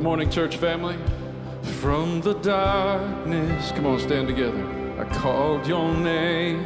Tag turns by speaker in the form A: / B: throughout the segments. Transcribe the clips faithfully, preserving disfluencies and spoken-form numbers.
A: morning, church family. From the darkness, come on, stand together. I called your name.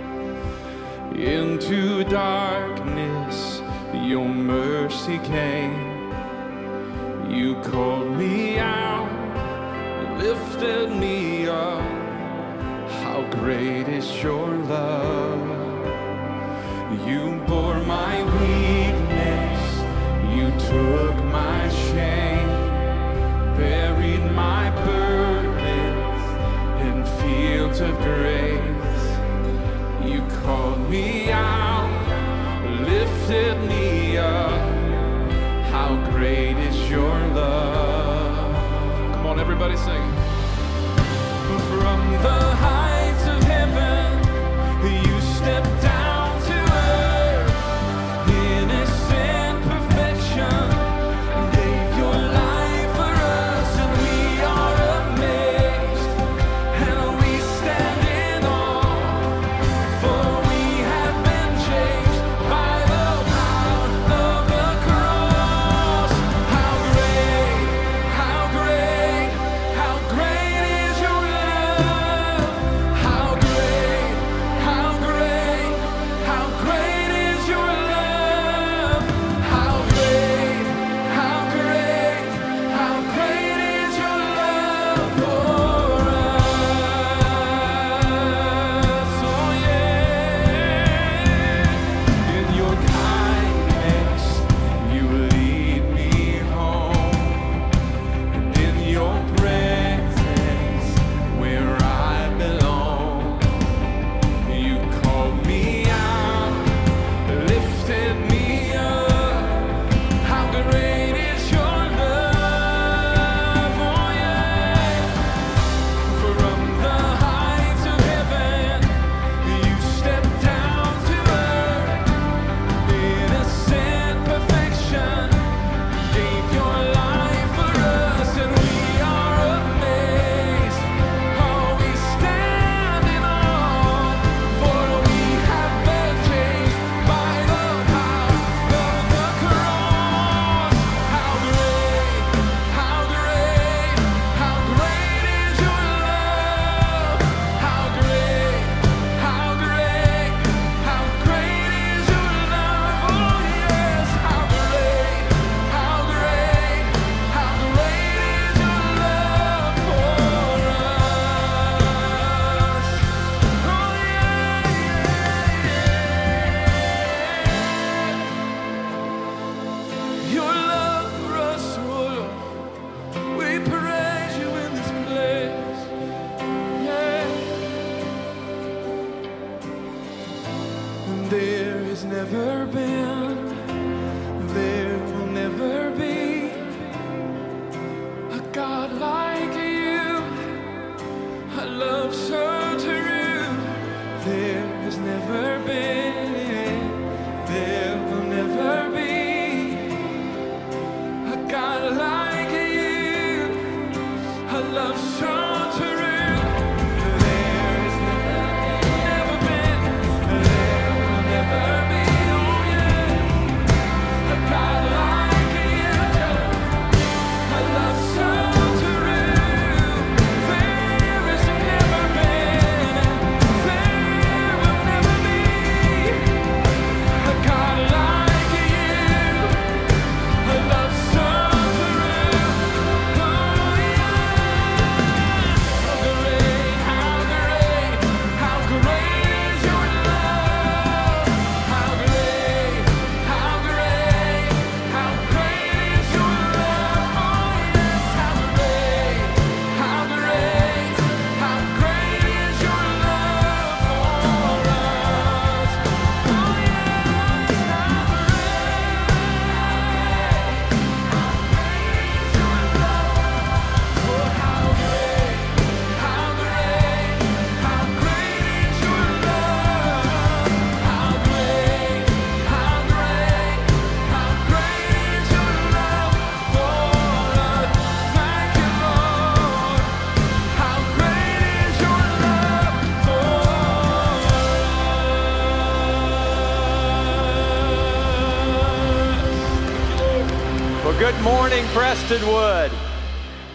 A: Into darkness, your mercy came. You called me out, lifted me up. How great is your love. You bore my weakness, you took my shame, buried my burdens in fields of grace. You called me out, lifted me up. How great is your love. Come on, everybody sing. From the heights of heaven, you stepped down to earth, innocent perfection, gave your life for us, and we are amazed, and we stand in awe, for we have been changed by the power of the cross. How great, how great, how great is your love. How great, how great, how great is your love. How great, how great, how great is your love for us. Oh yeah. In your kindness, you lead me home, and in your presence, where I belong, you called me out, lifted me up. How great is your love, oh yeah. From the heights of heaven, you stepped down to earth, innocent perfection, gave your life for us, and we are amazed. Oh, we stand in awe, for we have been changed by the power of the cross. How great, how great, how great is your love. How great, how great, how great is your love. Oh yes, how great, how great, how great is your love for us. Oh yeah, your love for us, Lord. We praise you in this place. Yeah. There has never been, there will never be a God like you, a love so true. There has never been, there will never be a God like you, a love so true. There has never, never been, there will never be, oh yeah, a God like you, a love so true. There has never been, there will never be a God like you, a love so true. Oh yeah. How great, how great, how great is your love. How great, how great, how great is your love. Oh yes, how great, how great, how great is your love for us. Oh yes, how great, how great is your love. Oh how great, how great, how great is your love. How great, how great, how great is your love for us. Thank you, Lord. How great is your love for us.
B: Well, good morning, Prestonwood.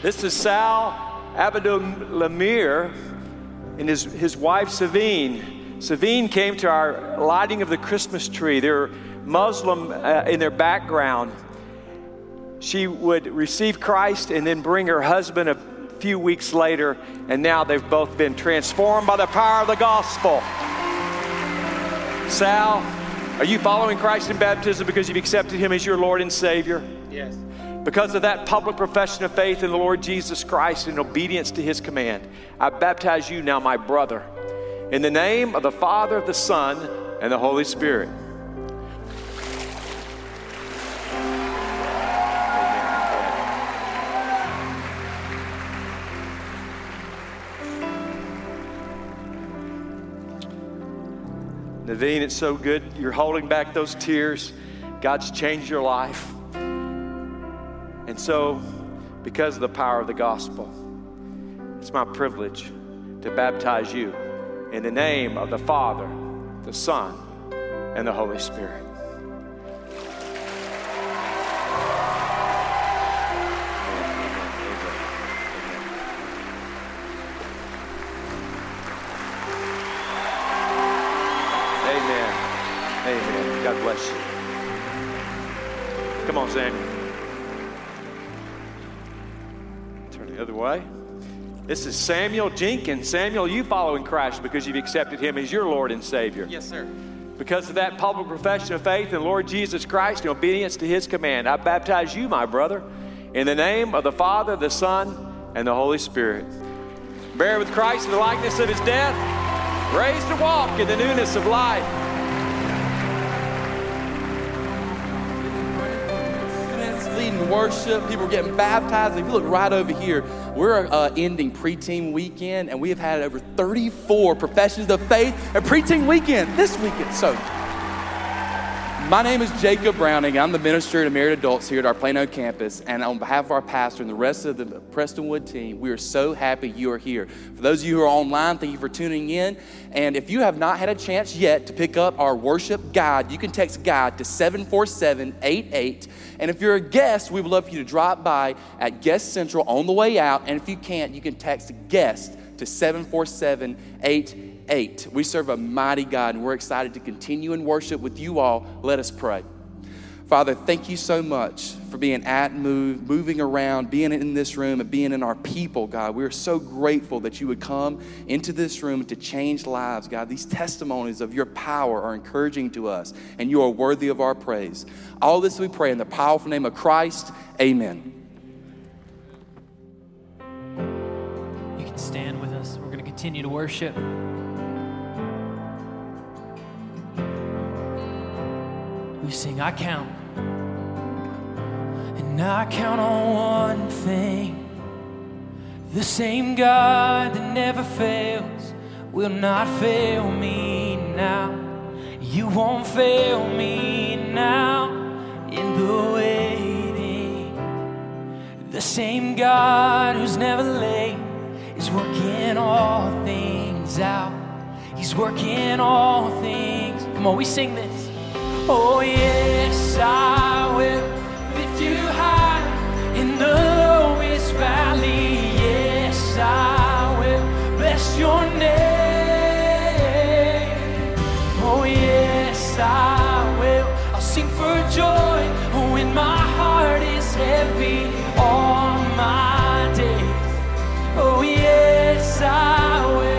B: This is Sal Abdul Lamir and his, his wife, Savine. Savine came to our lighting of the Christmas tree. They're Muslim uh, in their background. She would receive Christ and then bring her husband a few weeks later, and now they've both been transformed by the power of the gospel. Sal, are you following Christ in baptism because you've accepted him as your Lord and Savior?
C: Yes.
B: Because of that public profession of faith in the Lord Jesus Christ and obedience to his command, I baptize you now, my brother, in the name of the Father, the Son, and the Holy Spirit. Naveen, it's so good. You're holding back those tears. God's changed your life. And so, because of the power of the gospel, it's my privilege to baptize you in the name of the Father, the Son, and the Holy Spirit. Amen. Amen. God bless you. Come on, Samuel. Turn the other way. This is Samuel Jenkins. Samuel, you following Christ because you've accepted him as your Lord and Savior.
C: Yes, sir.
B: Because of that public profession of faith in the Lord Jesus Christ and obedience to his command, I baptize you, my brother, in the name of the Father, the Son, and the Holy Spirit. Bear with Christ in the likeness of his death, raised to walk in the newness of life.
C: Leading worship, people are getting baptized. If you look right over here, we're uh, ending preteen weekend, and we have had over thirty-four professions of faith at preteen weekend this weekend. So, my name is Jacob Browning. I'm the minister to married adults here at our Plano campus, and on behalf of our pastor and the rest of the Prestonwood team, we are so happy you are here. For those of you who are online, thank you for tuning in. And if you have not had a chance yet to pick up our worship guide, you can text GUIDE to seven four seven eight eight. And if you're a guest, we would love for you to drop by at Guest Central on the way out. And if you can't, you can text GUEST to seven four seven eight eight. We serve a mighty God, and we're excited to continue in worship with you all. Let us pray. Father, thank you so much for being at Move, moving around, being in this room, and being in our people, God. We are so grateful that you would come into this room to change lives, God. These testimonies of your power are encouraging to us, and you are worthy of our praise. All this we pray in the powerful name of Christ. Amen.
D: You can stand with us. We're going to continue to worship. We sing, I count. And I count on one thing. The same God that never fails will not fail me now. You won't fail me now in the waiting. The same God who's never late is working all things out. He's working all things. Come on, we sing this. Oh yes, I will lift you high in the lowest valley. Yes, I will bless your name. Oh yes, I will. I'll sing for joy when my heart is heavy all my days. Oh yes, I will.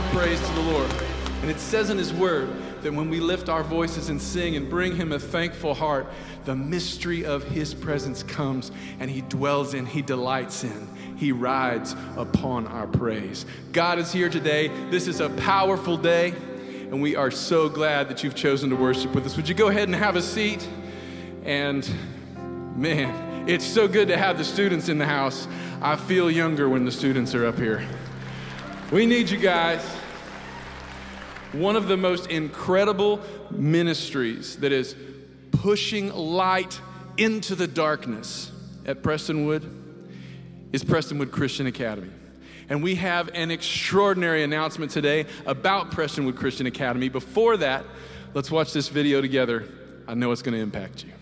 E: praise to the Lord. And it says in his word that when we lift our voices and sing and bring him a thankful heart, the mystery of his presence comes and he dwells in, he delights in, he rides upon our praise. God is here today. This is a powerful day, and we are so glad that you've chosen to worship with us. Would you go ahead and have a seat? And man, it's so good to have the students in the house. I feel younger when the students are up here. We need you guys. One of the most incredible ministries that is pushing light into the darkness at Prestonwood is Prestonwood Christian Academy. And we have an extraordinary announcement today about Prestonwood Christian Academy. Before that, let's watch this video together. I know it's going to impact you.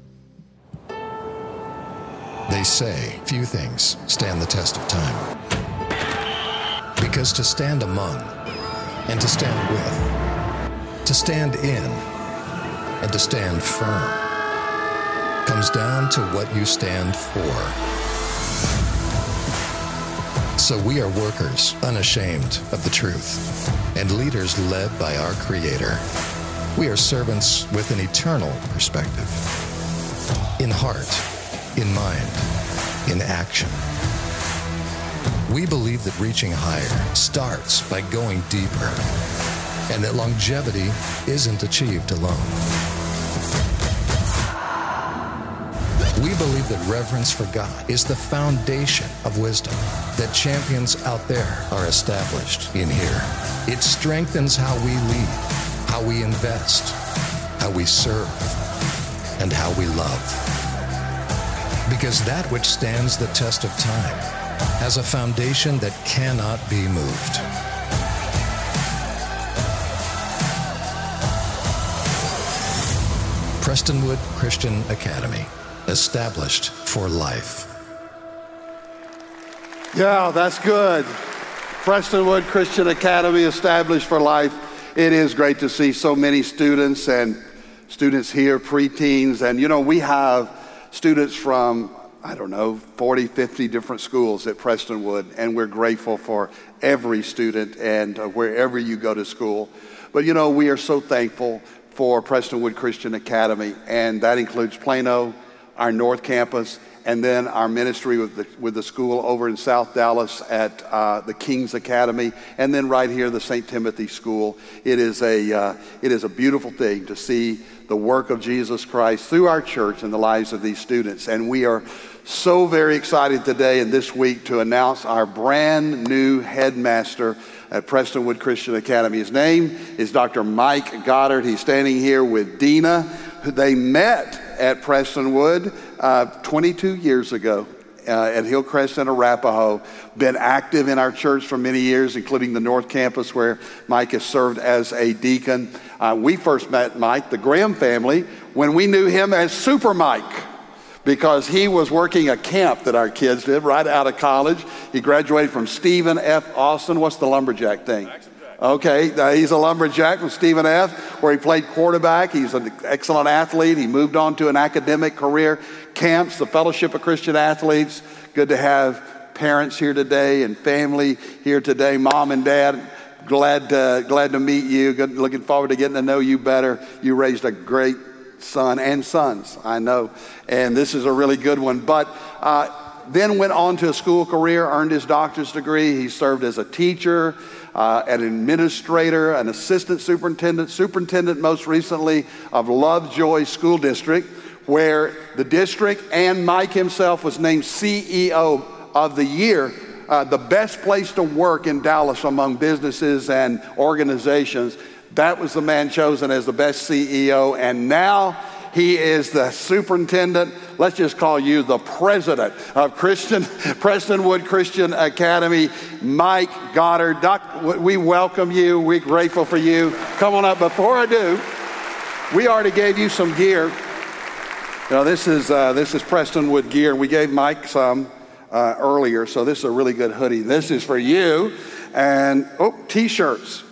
F: They say few things stand the test of time. Because to stand among and to stand with, to stand in and to stand firm comes down to what you stand for. So we are workers unashamed of the truth and leaders led by our Creator. We are servants with an eternal perspective. In heart, in mind, in action. We believe that reaching higher starts by going deeper, and that longevity isn't achieved alone. We believe that reverence for God is the foundation of wisdom, that champions out there are established in here. It strengthens how we lead, how we invest, how we serve, and how we love. Because that which stands the test of time has a foundation that cannot be moved. Prestonwood Christian Academy, established for life.
G: Yeah, that's good. Prestonwood Christian Academy, established for life. It is great to see so many students and students here, preteens. And you know, we have students from, I don't know, forty, fifty different schools at Prestonwood, and we're grateful for every student and uh, wherever you go to school. But you know, we are so thankful for Prestonwood Christian Academy, and that includes Plano, our North Campus, and then our ministry with the, with the school over in South Dallas at uh, the King's Academy, and then right here, the Saint Timothy School. It is a uh, it is a beautiful thing to see the work of Jesus Christ through our church and the lives of these students. And we are so very excited today and this week to announce our brand new headmaster at Prestonwood Christian Academy. His name is Doctor Mike Goddard. He's standing here with Dina, who they met at Prestonwood uh, twenty-two years ago uh, at Hillcrest and Arapahoe. Been active in our church for many years, including the North Campus, where Mike has served as a deacon. Uh, we first met Mike, the Graham family, when we knew him as Super Mike, because he was working a camp that our kids did right out of college. He graduated from Stephen F. Austin. What's the lumberjack thing? Okay, uh, he's a lumberjack from Stephen F., where he played quarterback. He's an excellent athlete. He moved on to an academic career. Camps, the Fellowship of Christian Athletes. Good to have parents here today and family here today. Mom and Dad, glad to, glad to meet you. Good, looking forward to getting to know you better. You raised a great son and sons, I know. And this is a really good one. But uh, then went on to a school career, earned his doctor's degree. He served as a teacher, Uh, an administrator, an assistant superintendent, superintendent most recently of Lovejoy School District, where the district and Mike himself was named C E O of the year, uh, the best place to work in Dallas among businesses and organizations. That was the man chosen as the best C E O, and now he is the superintendent. Let's just call you the president of Christian Prestonwood Christian Academy, Mike Goddard. Doc, we welcome you. We're grateful for you. Come on up. Before I do, we already gave you some gear. You know, this is uh, this is Prestonwood gear. We gave Mike some uh, earlier, so this is a really good hoodie. This is for you, and oh, t-shirts.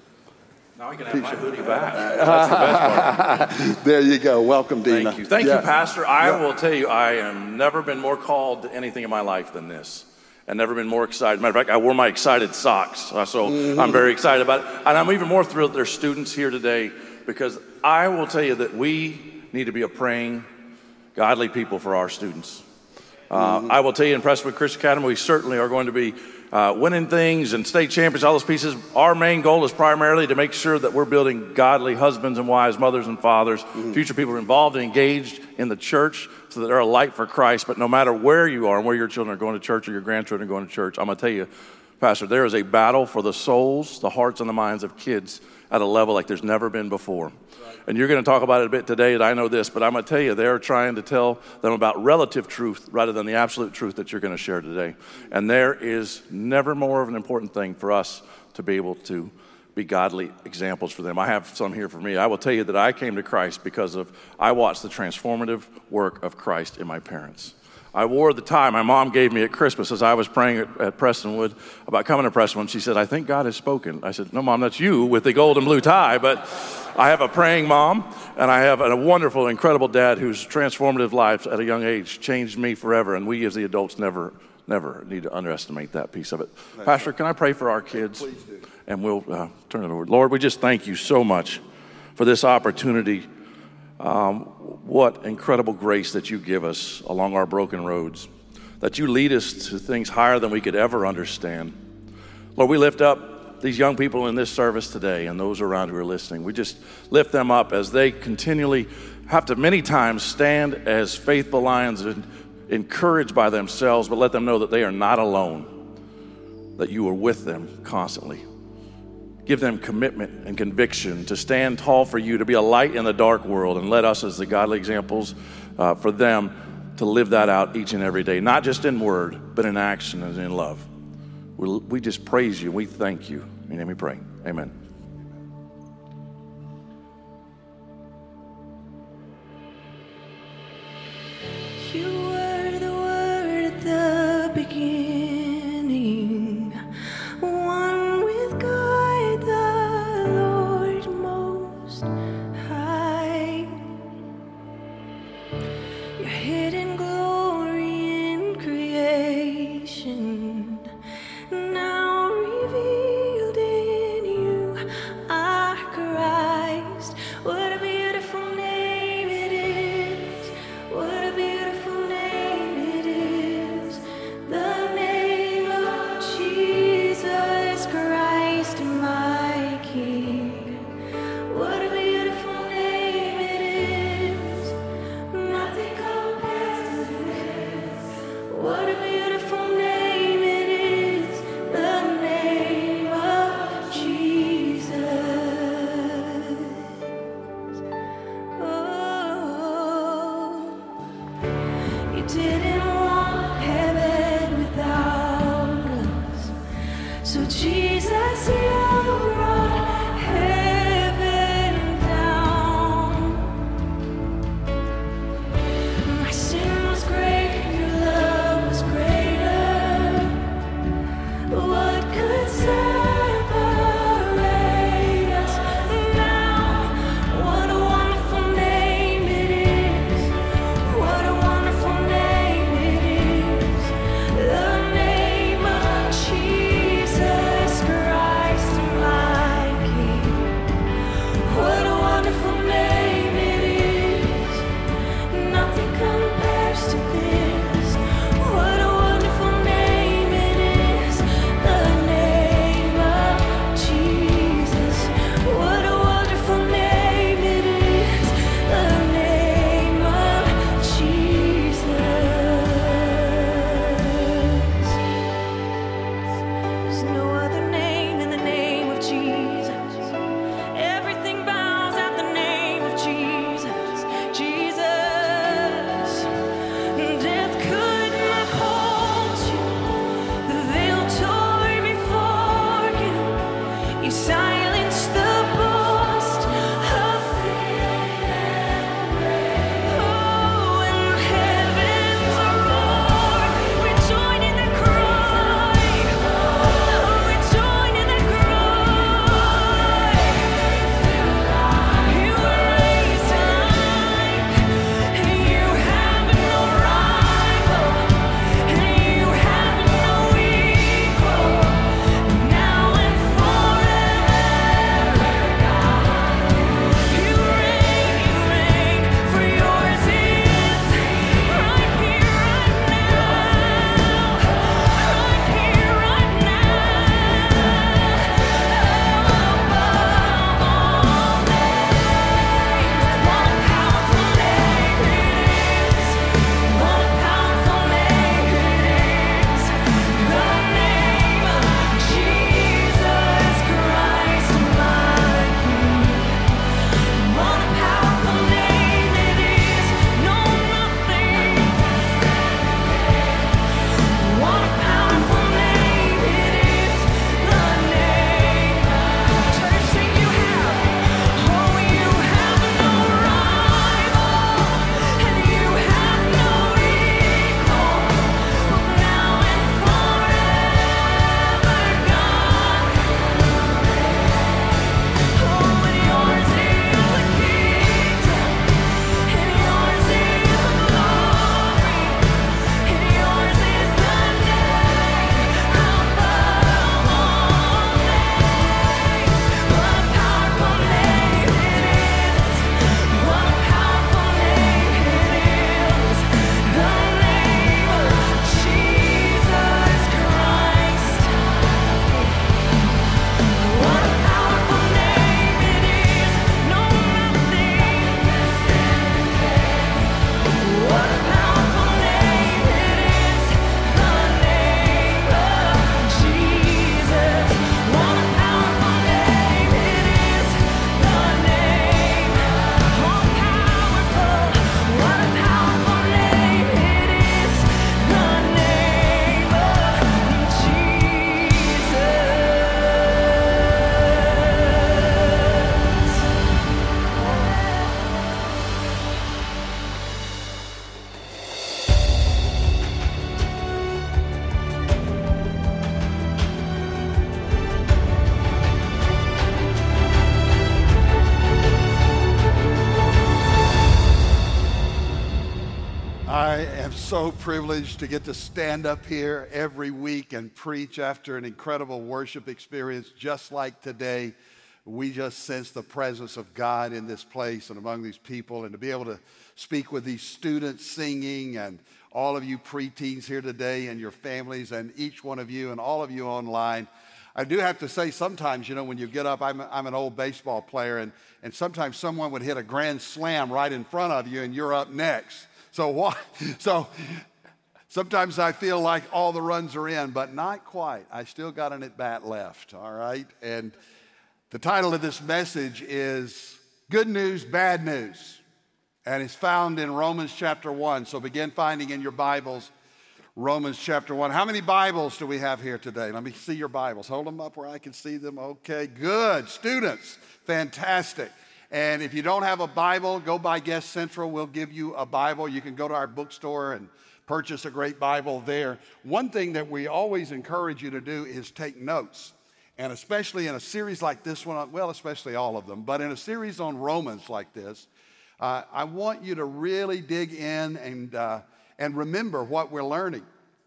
H: Now I can have my hoodie back. That's the best part.
G: There you go. Welcome, Dina.
H: Thank you. Thank
G: yeah.
H: you, Pastor. I
G: yeah.
H: will tell you, I have never been more called to anything in my life than this. and never been more excited. Matter of fact, I wore my excited socks, uh, so mm-hmm. I'm very excited about it. And I'm even more thrilled that there's students here today, because I will tell you that we need to be a praying, godly people for our students. Uh, mm-hmm. I will tell you, in Prestonwood Christian Academy, we certainly are going to be uh, winning things and state champions, all those pieces. Our main goal is primarily to make sure that we're building godly husbands and wives, mothers and fathers, mm-hmm. future people involved and engaged in the church, so that they're a light for Christ. But no matter where you are and where your children are going to church or your grandchildren are going to church, I'm going to tell you, Pastor, there is a battle for the souls, the hearts, and the minds of kids at a level like there's never been before. Right. And you're going to talk about it a bit today, and I know this, but I'm going to tell you, they're trying to tell them about relative truth rather than the absolute truth that you're going to share today. And there is never more of an important thing for us to be able to be godly examples for them. I have some here for me. I will tell you that I came to Christ because of, I watched the transformative work of Christ in my parents. I wore the tie my mom gave me at Christmas as I was praying at, at Prestonwood about coming to Prestonwood. She said, I think God has spoken. I said, no, Mom, that's you with the gold and blue tie. But I have a praying mom, and I have a wonderful, incredible dad whose transformative life at a young age changed me forever. And we as the adults never, never need to underestimate that piece of it. Thanks. Pastor, can I pray for our kids? Please do. And we'll uh, turn it over. Lord, we just thank you so much for this opportunity. Um, what incredible grace that you give us along our broken roads, that you lead us to things higher than we could ever understand. Lord, we lift up these young people in this service today and those around who are listening. We just lift them up as they continually have to many times stand as faithful lions and encouraged by themselves, but let them know that they are not alone, that you are with them constantly. Give them commitment and conviction to stand tall for you, to be a light in the dark world, and let us as the godly examples uh, for them to live that out each and every day, not just in word, but in action and in love. We, we just praise you. We thank you. In your name we pray. Amen.
I: You were the word at the beginning, one with God, the Lord Most High. Your hidden glory in creation, now revealed in you are Christ. What a beautiful name it is. What a beautiful name it is. The
G: so privileged to get to stand up here every week and preach after an incredible worship experience just like today. We just sense the presence of God in this place and among these people, and to be able to speak with these students singing, and all of you preteens here today and your families, and each one of you and all of you online. I do have to say, sometimes, you know, when you get up, I'm, I'm an old baseball player, and, and sometimes someone would hit a grand slam right in front of you and you're up next. So what? So sometimes I feel like all the runs are in, but not quite. I still got an at-bat left, all right? And the title of this message is Good News, Bad News. And it's found in Romans chapter one. So begin finding in your Bibles, Romans chapter one. How many Bibles do we have here today? Let me see your Bibles. Hold them up where I can see them. Okay, good. Students, fantastic. And if you don't have a Bible, go by Guest Central. We'll give you a Bible. You can go to our bookstore and purchase a great Bible there. One thing that we always encourage you to do is take notes. And especially in a series like this one, well, especially all of them, but in a series on Romans like this, uh, I want you to really dig in and, uh, and remember what we're learning.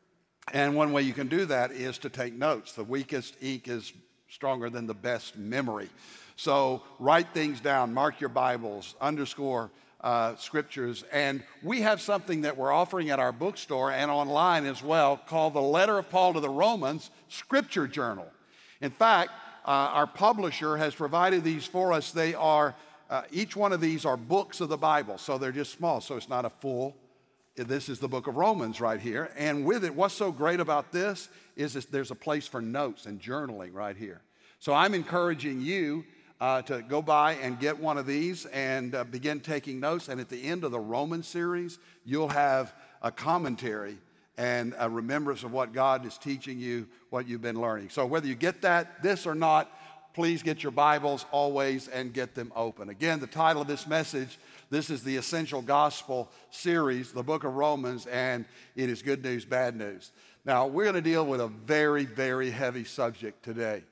G: And one way you can do that is to take notes. The weakest ink is stronger than the best memory. So write things down, mark your Bibles, underscore uh, scriptures. And we have something that we're offering at our bookstore and online as well called the Letter of Paul to the Romans Scripture Journal. In fact, uh, our publisher has provided these for us. They are, uh, each one of these are books of the Bible. So they're just small, so it's not a full. This is the book of Romans right here. And with it, what's so great about this is this, there's a place for notes and journaling right here. So I'm encouraging you Uh, to go by and get one of these and uh, begin taking notes. And at the end of the Roman series, you'll have a commentary and a remembrance of what God is teaching you, what you've been learning. So whether you get that, this or not, please get your Bibles always and get them open. Again, the title of this message, this is the Essential Gospel series, the book of Romans, and it is good news, bad news. Now, we're going to deal with a very, very heavy subject today.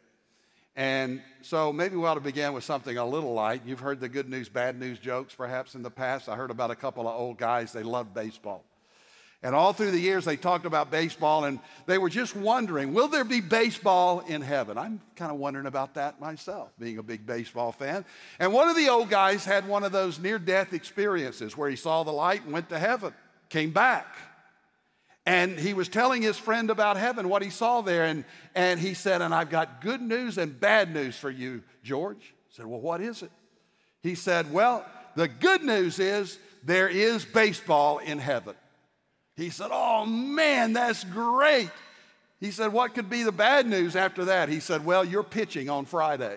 G: And so maybe we ought to begin with something a little light. You've heard the good news, bad news jokes perhaps in the past. I heard about a couple of old guys, they loved baseball. And all through the years they talked about baseball, and they were just wondering, will there be baseball in heaven? I'm kind of wondering about that myself, being a big baseball fan. And one of the old guys had one of those near-death experiences where he saw the light and went to heaven, came back. And he was telling his friend about heaven, what he saw there. And, and he said, and I've got good news and bad news for you, George. I said, well, what is it? He said, well, the good news is there is baseball in heaven. He said, oh, man, that's great. He said, what could be the bad news after that? He said, well, you're pitching on Friday.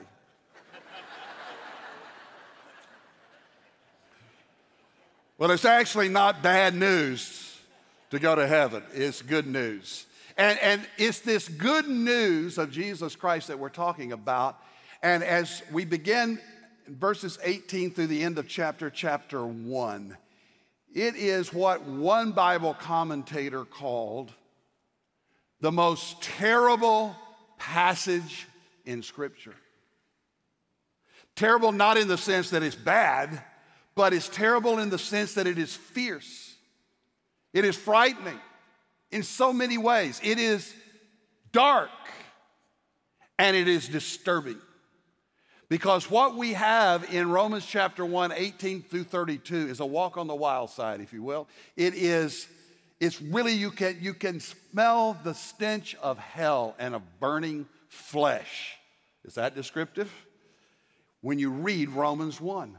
G: Well, it's actually not bad news to go to heaven. It's good news. And, and it's this good news of Jesus Christ that we're talking about. And as we begin in verses eighteen through the end of chapter, chapter one, it is what one Bible commentator called the most terrible passage in Scripture. Terrible not in the sense that it's bad, but it's terrible in the sense that it is fierce. It is frightening in so many ways. It is dark and it is disturbing. Because what we have in Romans chapter one, eighteen through thirty-two is a walk on the wild side, if you will. It is, it's really, you can, you can smell the stench of hell and of burning flesh. Is that descriptive? When you read Romans one.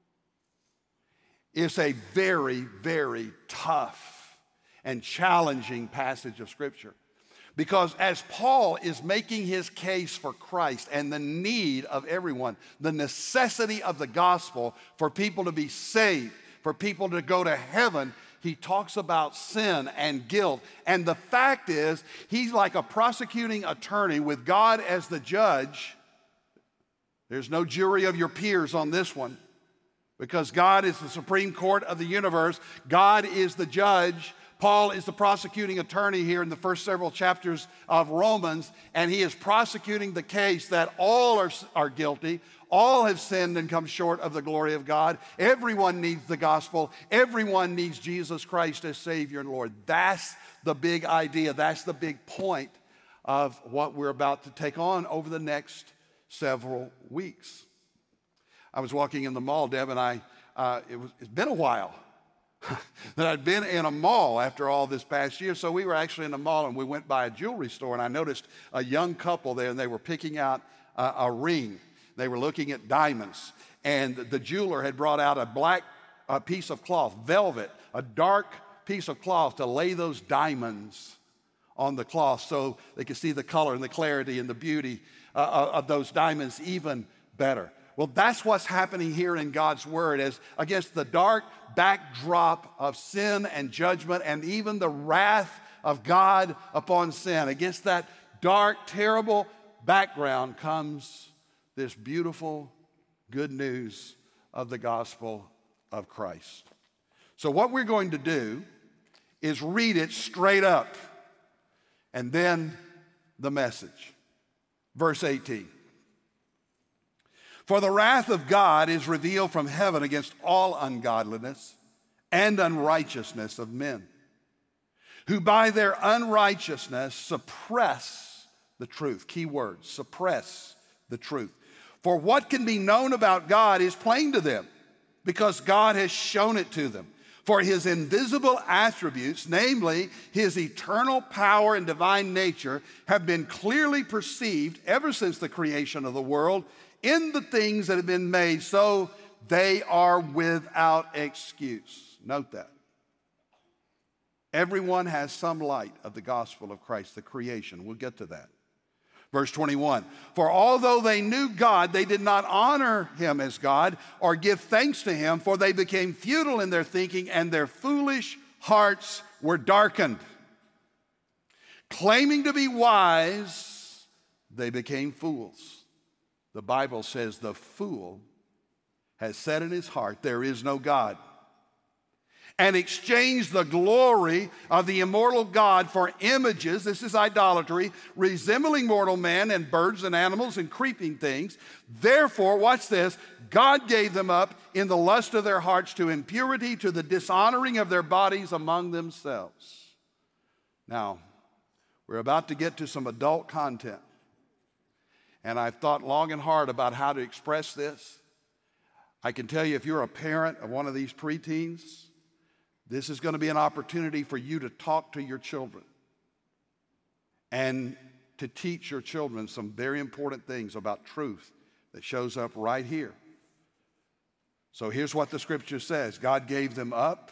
G: It's a very, very tough and challenging passage of Scripture. Because as Paul is making his case for Christ and the need of everyone, the necessity of the gospel for people to be saved, for people to go to heaven, he talks about sin and guilt. And the fact is, he's like a prosecuting attorney with God as the judge. There's no jury of your peers on this one, because God is the Supreme Court of the universe. God is the judge. Paul is the prosecuting attorney here in the first several chapters of Romans, and he is prosecuting the case that all are, are guilty, all have sinned and come short of the glory of God. Everyone needs the gospel. Everyone needs Jesus Christ as Savior and Lord. That's the big idea. That's the big point of what we're about to take on over the next several weeks. I was walking in the mall, Deb and I, uh, it was, it's been a while that I'd been in a mall after all this past year. So we were actually in the mall and we went by a jewelry store, and I noticed a young couple there, and they were picking out uh, a ring. They were looking at diamonds, and the jeweler had brought out a black uh, piece of cloth, velvet, a dark piece of cloth to lay those diamonds on the cloth so they could see the color and the clarity and the beauty uh, of those diamonds even better. Well, that's what's happening here in God's Word, as against the dark backdrop of sin and judgment and even the wrath of God upon sin. Against that dark, terrible background comes this beautiful good news of the gospel of Christ. So what we're going to do is read it straight up, and then the message. Verse eighteen. For the wrath of God is revealed from heaven against all ungodliness and unrighteousness of men, who by their unrighteousness suppress the truth. Key word, suppress the truth. For what can be known about God is plain to them, because God has shown it to them. For his invisible attributes, namely his eternal power and divine nature, have been clearly perceived ever since the creation of the world in the things that have been made, so they are without excuse. Note that. Everyone has some light of the gospel of Christ, the creation. We'll get to that. Verse twenty-one, for although they knew God, they did not honor him as God or give thanks to him, for they became futile in their thinking, and their foolish hearts were darkened. Claiming to be wise, they became fools. The Bible says the fool has said in his heart, there is no God, and exchanged the glory of the immortal God for images, this is idolatry, resembling mortal man and birds and animals and creeping things. Therefore, watch this, God gave them up in the lust of their hearts to impurity, to the dishonoring of their bodies among themselves. Now, we're about to get to some adult content. And I've thought long and hard about how to express this. I can tell you, if you're a parent of one of these preteens, this is going to be an opportunity for you to talk to your children and to teach your children some very important things about truth that shows up right here. So here's what the scripture says. God gave them up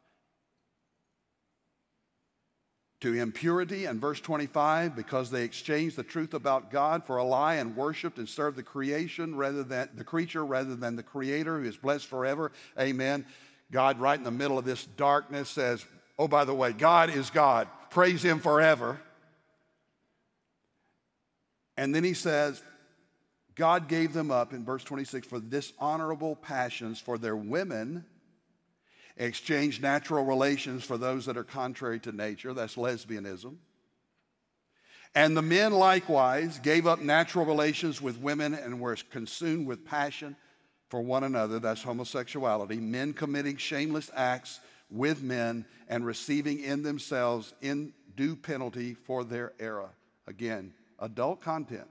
G: to impurity, and verse twenty-five, because they exchanged the truth about God for a lie and worshiped and served the creation rather than the creature rather than the Creator, who is blessed forever. Amen. God, right in the middle of this darkness, says, oh, by the way, God is God. Praise him forever. And then he says, God gave them up, in verse twenty-six, for dishonorable passions for their women, exchanged natural relations for those that are contrary to nature. That's lesbianism. And the men likewise gave up natural relations with women and were consumed with passion for one another. That's homosexuality. Men committing shameless acts with men and receiving in themselves in due penalty for their error. Again, adult content.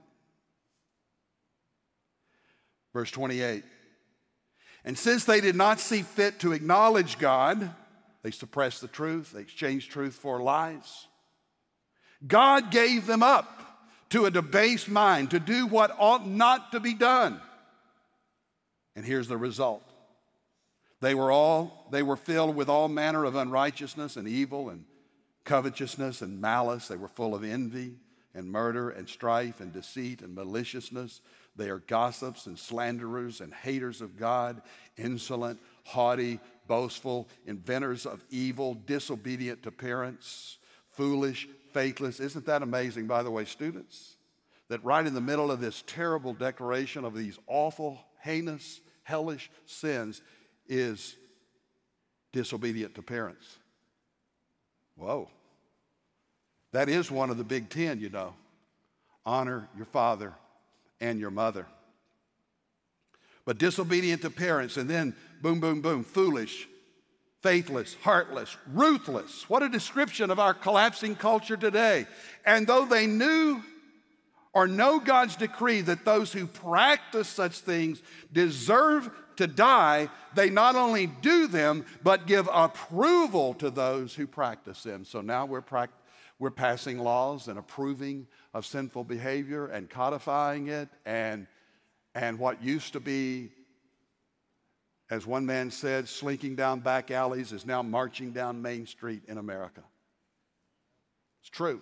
G: Verse twenty-eight. And since they did not see fit to acknowledge God, they suppressed the truth, they exchanged truth for lies. God gave them up to a debased mind to do what ought not to be done. And here's the result. They were all, they were filled with all manner of unrighteousness and evil and covetousness and malice. They were full of envy and murder and strife and deceit and maliciousness. They are gossips and slanderers and haters of God, insolent, haughty, boastful, inventors of evil, disobedient to parents, foolish, faithless. Isn't that amazing, by the way, students? That right in the middle of this terrible declaration of these awful, heinous, hellish sins is disobedient to parents. Whoa. That is one of the big ten, you know. Honor your father and your mother. But disobedient to parents, and then boom, boom, boom, foolish, faithless, heartless, ruthless. What a description of our collapsing culture today. And though they knew or know God's decree that those who practice such things deserve to die, they not only do them, but give approval to those who practice them. So now we're, prac- we're passing laws and approving of sinful behavior and codifying it, and, and what used to be, as one man said, slinking down back alleys is now marching down Main Street in America. It's true.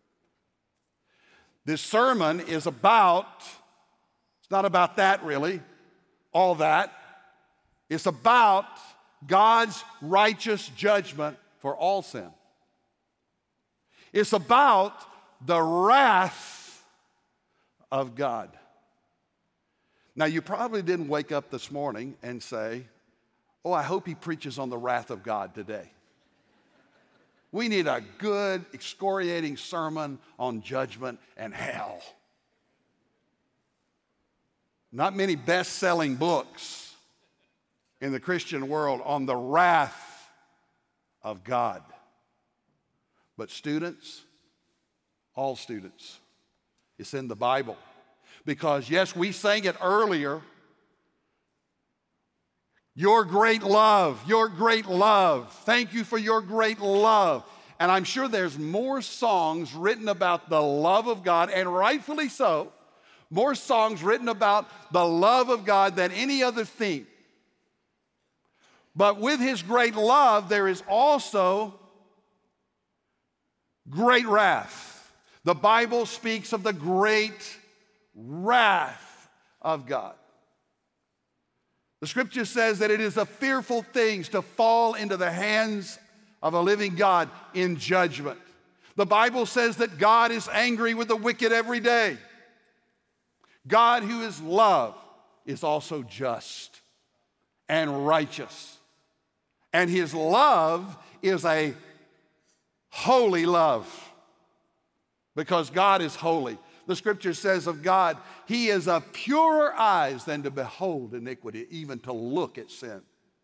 G: This sermon is about, it's not about that really, all that. It's about God's righteous judgment for all sin. It's about the wrath of God. Now, you probably didn't wake up this morning and say, oh, I hope he preaches on the wrath of God today. We need a good, excoriating sermon on judgment and hell. Not many best-selling books in the Christian world on the wrath of God. But students, all students, it's in the Bible. Because, yes, we sang it earlier. Your great love, your great love. Thank you for your great love. And I'm sure there's more songs written about the love of God, and rightfully so, more songs written about the love of God than any other theme. But with his great love, there is also great wrath. The Bible speaks of the great wrath of God. The scripture says that it is a fearful thing to fall into the hands of a living God in judgment. The Bible says that God is angry with the wicked every day. God, who is love, is also just and righteous. And his love is a holy love, because God is holy. The scripture says of God, he is of purer eyes than to behold iniquity, even to look at sin.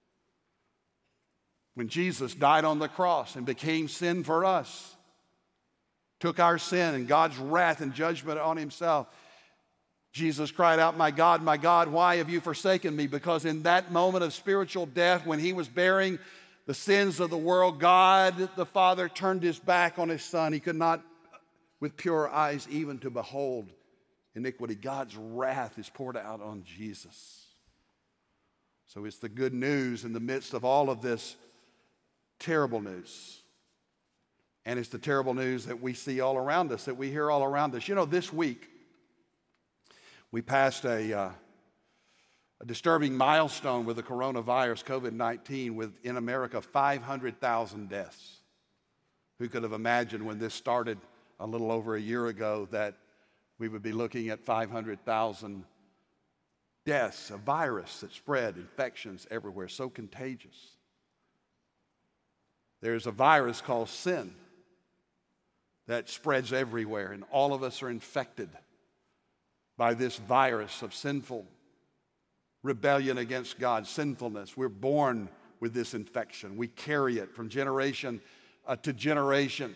G: When Jesus died on the cross and became sin for us, took our sin and God's wrath and judgment on himself, Jesus cried out, my God, my God, why have you forsaken me? Because in that moment of spiritual death, when he was bearing the sins of the world, God the Father turned his back on his Son. He could not with pure eyes even to behold iniquity. God's wrath is poured out on Jesus. So it's the good news in the midst of all of this terrible news. And it's the terrible news that we see all around us, that we hear all around us. You know, this week, we passed a, uh, a disturbing milestone with the coronavirus, COVID nineteen, with, in America, five hundred thousand deaths. Who could have imagined when this started a little over a year ago that we would be looking at five hundred thousand deaths, a virus that spread, infections everywhere, so contagious. There's a virus called sin that spreads everywhere, and all of us are infected by this virus of sinful rebellion against God, sinfulness. We're born with this infection. We carry it from generation uh, to generation.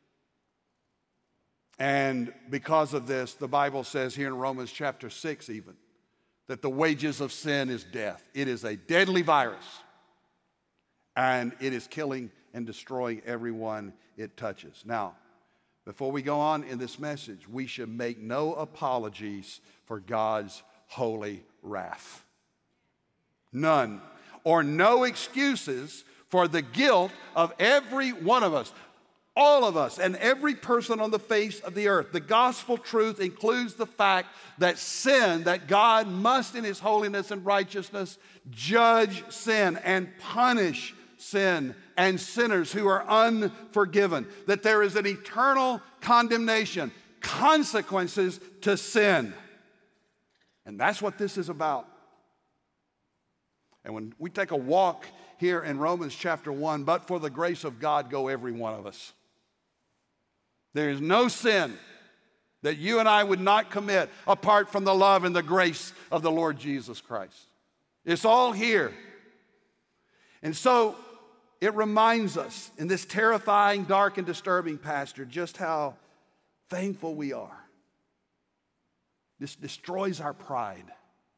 G: And because of this, the Bible says here in Romans chapter six even, that the wages of sin is death. It is a deadly virus, and it is killing and destroying everyone it touches. Now, before we go on in this message, we should make no apologies for God's holy wrath. None. Or no excuses for the guilt of every one of us. All of us and every person on the face of the earth. The gospel truth includes the fact that sin, that God must in his holiness and righteousness judge sin and punish sin and sinners who are unforgiven. That there is an eternal condemnation, consequences to sin. And that's what this is about. And when we take a walk here in Romans chapter one, but for the grace of God go every one of us. There is no sin that you and I would not commit apart from the love and the grace of the Lord Jesus Christ. It's all here. And so it reminds us in this terrifying, dark, and disturbing passage just how thankful we are. This destroys our pride.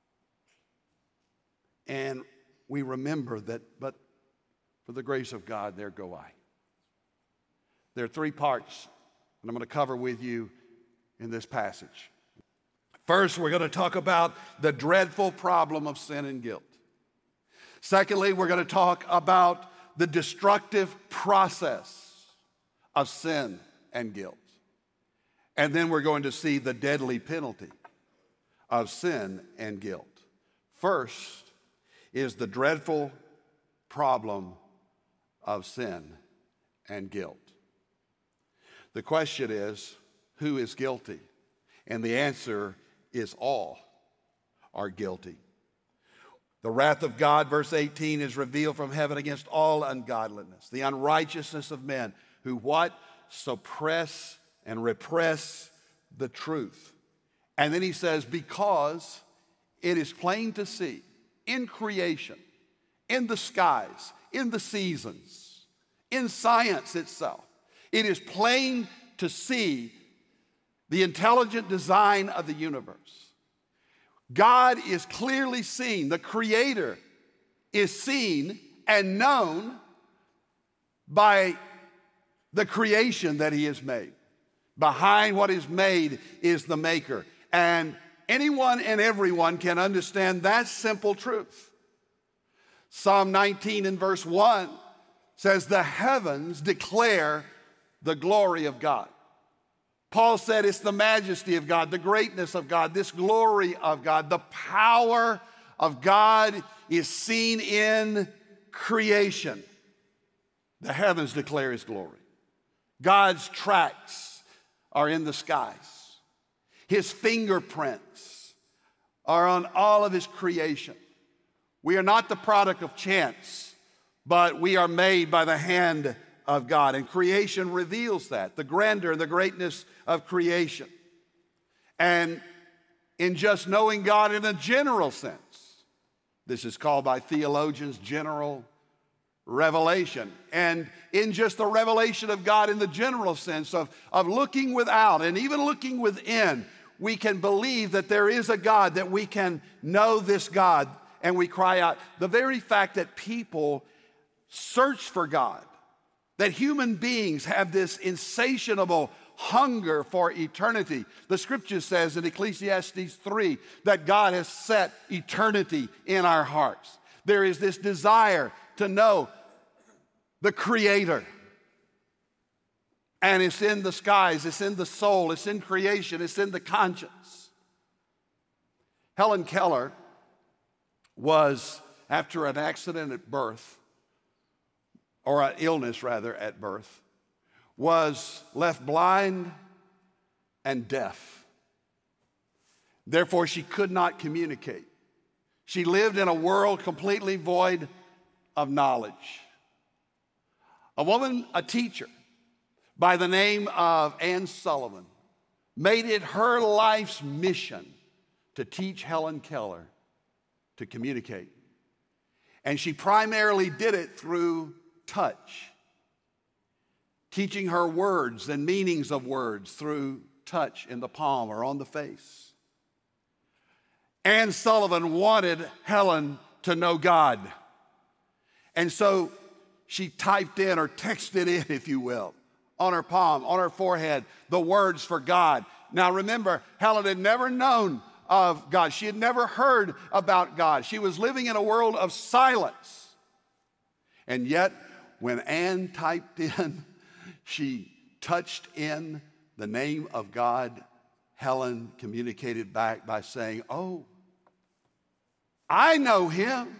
G: And we remember that, but for the grace of God, there go I. There are three parts, and I'm going to cover with you in this passage. First, we're going to talk about the dreadful problem of sin and guilt. Secondly, we're going to talk about the destructive process of sin and guilt. And then we're going to see the deadly penalty of sin and guilt. First is the dreadful problem of sin and guilt. The question is, who is guilty? And the answer is all are guilty. The wrath of God, verse eighteen, is revealed from heaven against all ungodliness, the unrighteousness of men who what? Suppress and repress the truth. And then he says, because it is plain to see in creation, in the skies, in the seasons, in science itself, it is plain to see the intelligent design of the universe. God is clearly seen. The Creator is seen and known by the creation that He has made. Behind what is made is the Maker. And anyone and everyone can understand that simple truth. Psalm nineteen and verse one says, the heavens declare the glory of God. Paul said it's the majesty of God, the greatness of God, this glory of God, the power of God is seen in creation. The heavens declare His glory. God's tracks are in the skies. His fingerprints are on all of His creation. We are not the product of chance, but we are made by the hand of God. And creation reveals that, the grandeur and the greatness of creation. And in just knowing God in a general sense, this is called by theologians general revelation. And in just the revelation of God in the general sense of, of looking without and even looking within, we can believe that there is a God, that we can know this God, and we cry out. The very fact that people search for God, that human beings have this insatiable hunger for eternity. The scripture says in Ecclesiastes three that God has set eternity in our hearts. There is this desire to know the Creator. And it's in the skies, it's in the soul, it's in creation, it's in the conscience. Helen Keller was, after an accident at birth, or an illness rather at birth, was left blind and deaf. Therefore, she could not communicate. She lived in a world completely void of knowledge. A woman, a teacher by the name of Anne Sullivan, made it her life's mission to teach Helen Keller to communicate. And she primarily did it through touch, teaching her words and meanings of words through touch in the palm or on the face. Anne Sullivan wanted Helen to know God. And so she typed in or texted in, if you will, on her palm, on her forehead, the words for God. Now remember, Helen had never known of God. She had never heard about God. She was living in a world of silence. And yet, when Anne typed in, she touched in the name of God, Helen communicated back by saying, oh, I know Him.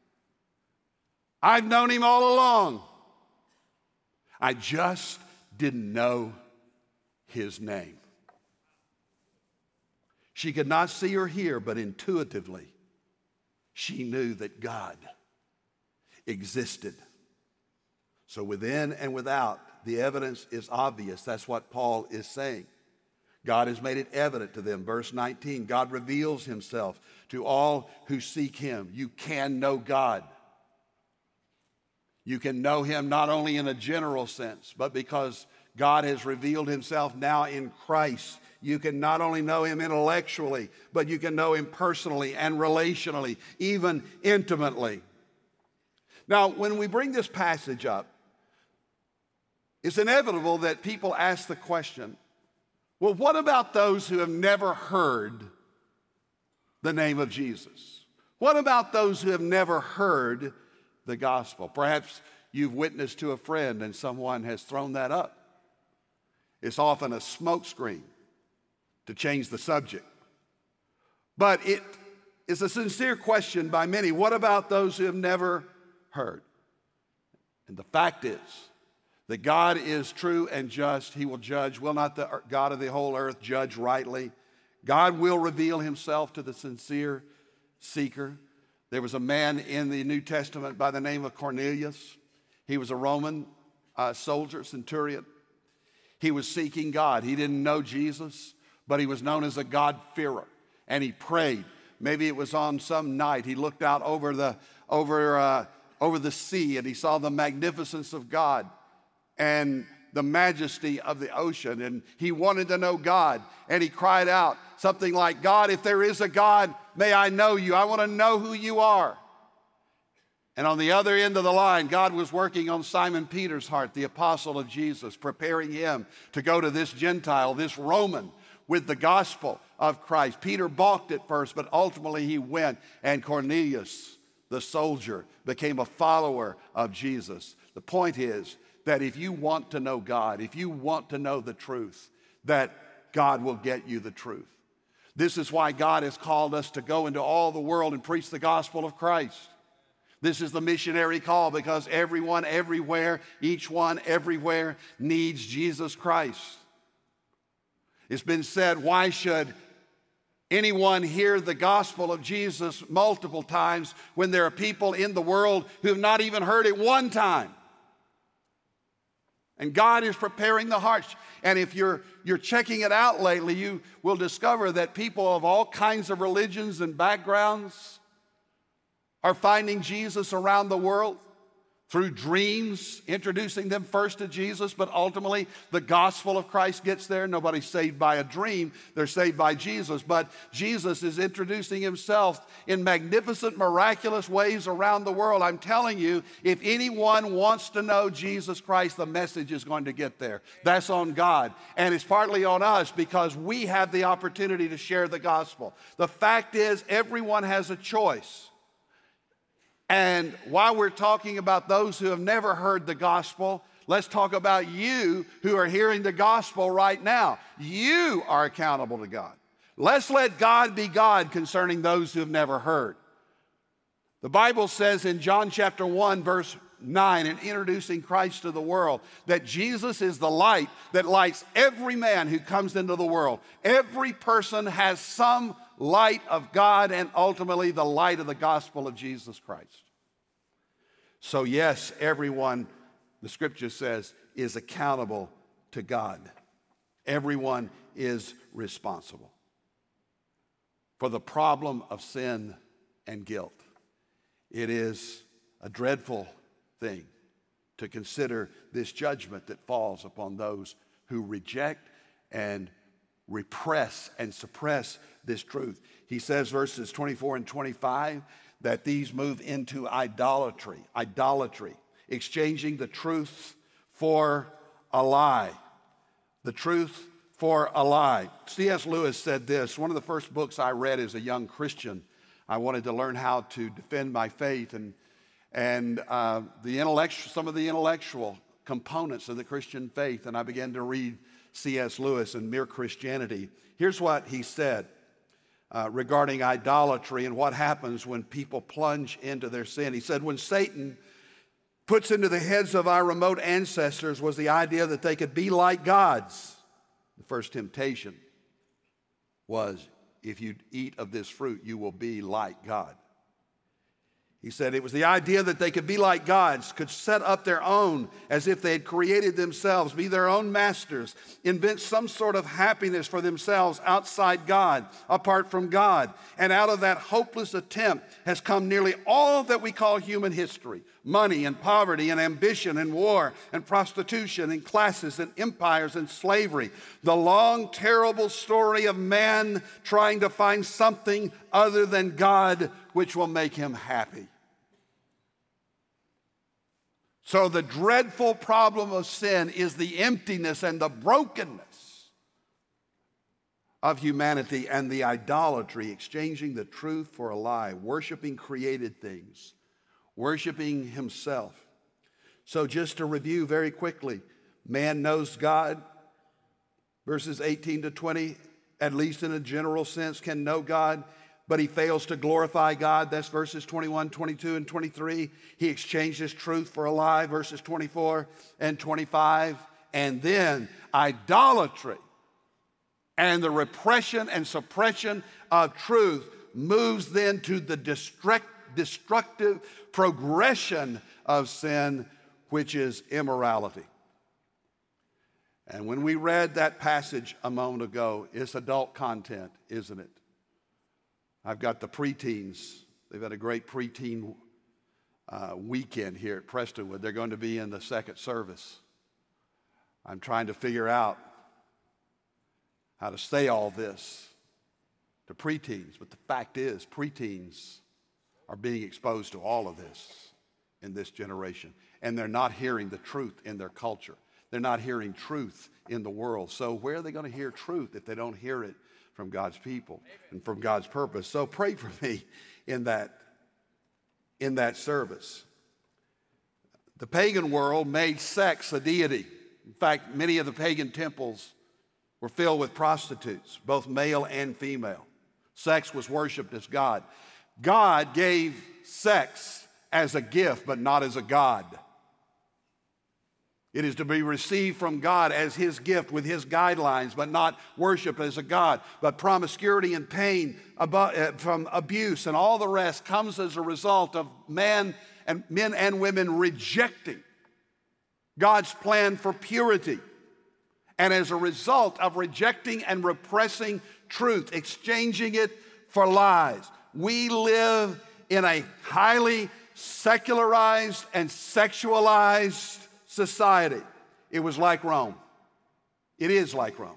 G: I've known Him all along. I just didn't know His name. She could not see or hear, but intuitively, she knew that God existed. So within and without, the evidence is obvious. That's what Paul is saying. God has made it evident to them. Verse nineteen, God reveals himself to all who seek him. You can know God. You can know him not only in a general sense, but because God has revealed himself now in Christ. You can not only know him intellectually, but you can know him personally and relationally, even intimately. Now, when we bring this passage up, it's inevitable that people ask the question, well, what about those who have never heard the name of Jesus? What about those who have never heard the gospel? Perhaps you've witnessed to a friend and someone has thrown that up. It's often a smokescreen to change the subject. But it is a sincere question by many. What about those who have never heard? And the fact is that God is true and just. He will judge. Will not the God of the whole earth judge rightly? God will reveal himself to the sincere seeker. There was a man in the New Testament by the name of Cornelius. He was a Roman uh, soldier, centurion. He was seeking God. He didn't know Jesus, but he was known as a God-fearer, and he prayed. Maybe it was on some night. He looked out over the, over, uh, over the sea, and he saw the magnificence of God and the majesty of the ocean, and he wanted to know God, and he cried out something like, God, if there is a God, may I know you. I want to know who you are. And on the other end of the line, God was working on Simon Peter's heart, the apostle of Jesus, preparing him to go to this Gentile, this Roman, with the gospel of Christ. Peter balked at first, but ultimately he went, and Cornelius, the soldier, became a follower of Jesus. The point is that if you want to know God, if you want to know the truth, that God will get you the truth. This is why God has called us to go into all the world and preach the gospel of Christ. This is the missionary call, because everyone, everywhere, each one, everywhere needs Jesus Christ. It's been said, why should anyone hear the gospel of Jesus multiple times when there are people in the world who have not even heard it one time? And God is preparing the hearts. And if you're, you're checking it out lately, you will discover that people of all kinds of religions and backgrounds are finding Jesus around the world through dreams, introducing them first to Jesus, but ultimately the gospel of Christ gets there. Nobody's saved by a dream, they're saved by Jesus. But Jesus is introducing himself in magnificent, miraculous ways around the world. I'm telling you, if anyone wants to know Jesus Christ, the message is going to get there. That's on God. And it's partly on us because we have the opportunity to share the gospel. The fact is, everyone has a choice. And while we're talking about those who have never heard the gospel, let's talk about you who are hearing the gospel right now. You are accountable to God. Let's let God be God concerning those who have never heard. The Bible says in John chapter one, verse nine, in introducing Christ to the world, that Jesus is the light that lights every man who comes into the world. Every person has some light of God and ultimately the light of the gospel of Jesus Christ. So yes, everyone, the scripture says, is accountable to God. Everyone is responsible for the problem of sin and guilt. It is a dreadful thing to consider this judgment that falls upon those who reject and repress and suppress this truth. He says, verses twenty-four and twenty-five, that these move into idolatry, idolatry, exchanging the truth for a lie. The truth for a lie. C S Lewis said this, one of the first books I read as a young Christian. I wanted to learn how to defend my faith and, and uh, the intellectual, some of the intellectual components of the Christian faith, and I began to read C S Lewis and Mere Christianity. Here's what he said uh, regarding idolatry and what happens when people plunge into their sin. He said, when Satan puts into the heads of our remote ancestors was the idea that they could be like gods, the first temptation was, if you eat of this fruit, you will be like God. He said it was the idea that they could be like gods, could set up their own as if they had created themselves, be their own masters, invent some sort of happiness for themselves outside God, apart from God. And out of that hopeless attempt has come nearly all that we call human history: money and poverty and ambition and war and prostitution and classes and empires and slavery. The long, terrible story of man trying to find something other than God which will make him happy. So the dreadful problem of sin is the emptiness and the brokenness of humanity and the idolatry, exchanging the truth for a lie, worshiping created things, worshiping himself. So just to review very quickly, man knows God, verses eighteen to twenty, at least in a general sense, can know God, but he fails to glorify God. That's verses twenty-one, twenty-two, and twenty-three. He exchanges truth for a lie, verses twenty-four and twenty-five. And then idolatry and the repression and suppression of truth moves then to the destruct, destructive progression of sin, which is immorality. And when we read that passage a moment ago, it's adult content, isn't it? I've got the preteens. They've had a great preteen uh, weekend here at Prestonwood. They're going to be in the second service. I'm trying to figure out how to say all this to preteens, but the fact is, preteens are being exposed to all of this in this generation, and they're not hearing the truth in their culture. They're not hearing truth in the world. So where are they going to hear truth if they don't hear it from God's people and from God's purpose? So pray for me in that, in that service. The pagan world made sex a deity. In fact, many of the pagan temples were filled with prostitutes, both male and female. Sex was worshiped as God. God gave sex as a gift, but not as a god. It is to be received from God as his gift with his guidelines, but not worshiped as a god. But promiscuity and pain from abuse and all the rest comes as a result of man and men and women rejecting God's plan for purity. And as a result of rejecting and repressing truth, exchanging it for lies, we live in a highly secularized and sexualized society. It was like Rome. It is like Rome.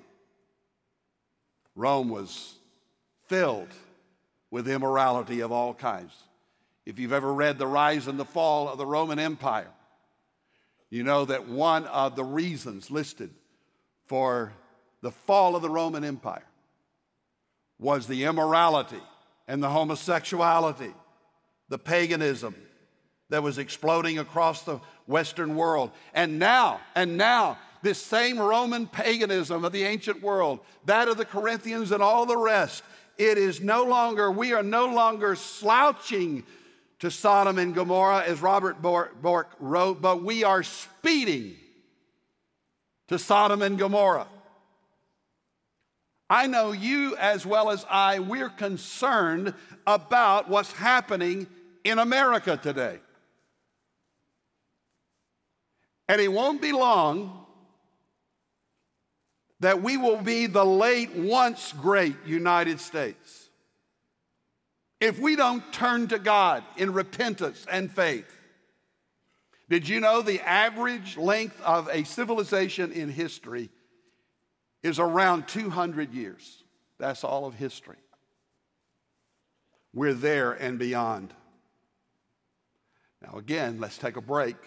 G: Rome was filled with immorality of all kinds. If you've ever read The Rise and the Fall of the Roman Empire, you know that one of the reasons listed for the fall of the Roman Empire was the immorality and the homosexuality, the paganism that was exploding across the Western world. And now, and now, this same Roman paganism of the ancient world, that of the Corinthians and all the rest, it is no longer, we are no longer slouching to Sodom and Gomorrah, as Robert Bork wrote, but we are speeding to Sodom and Gomorrah. I know you as well as I, we're concerned about what's happening in America today. And it won't be long that we will be the late, once great United States if we don't turn to God in repentance and faith. Did you know the average length of a civilization in history is around two hundred years? That's all of history. We're there and beyond. Now again, let's take a break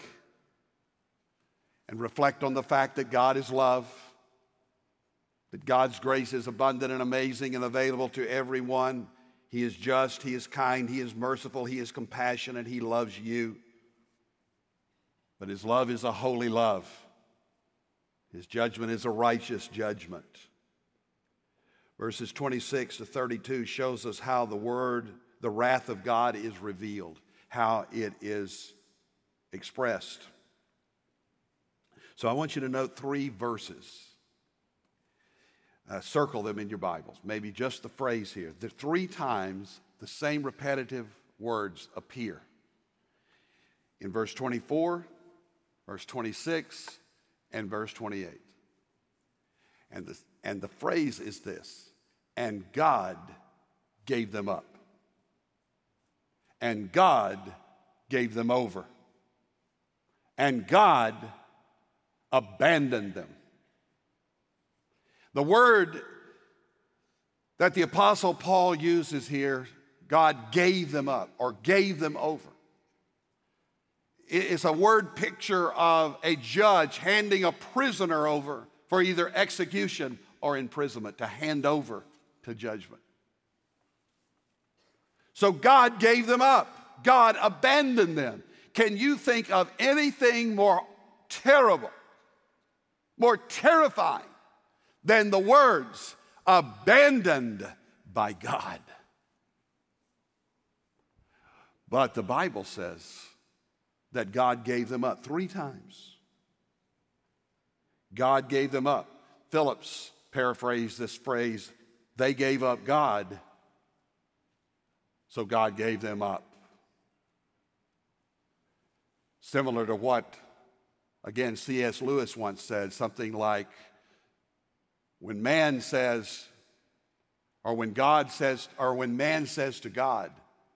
G: and reflect on the fact that God is love, that God's grace is abundant and amazing and available to everyone. He is just, he is kind, he is merciful, he is compassionate, he loves you. But his love is a holy love. His judgment is a righteous judgment. Verses twenty-six to thirty-two shows us how the word, the wrath of God is revealed, how it is expressed. So I want you to note three verses. Uh, circle them in your Bibles, maybe just the phrase here. The three times the same repetitive words appear in verse twenty-four, verse twenty-six, and verse twenty-eight. And the, and the phrase is this: and God gave them up. And God gave them over. And God abandoned them. The word that the Apostle Paul uses here, God gave them up or gave them over, it's a word picture of a judge handing a prisoner over for either execution or imprisonment, to hand over to judgment. So God gave them up. God abandoned them. Can you think of anything more terrible, more terrifying than the words abandoned by God? But the Bible says that God gave them up three times. God gave them up. Phillips paraphrased this phrase, they gave up God, so God gave them up. Similar to what, again, C S Lewis once said, something like, when man says, or when God says, or when man says to God,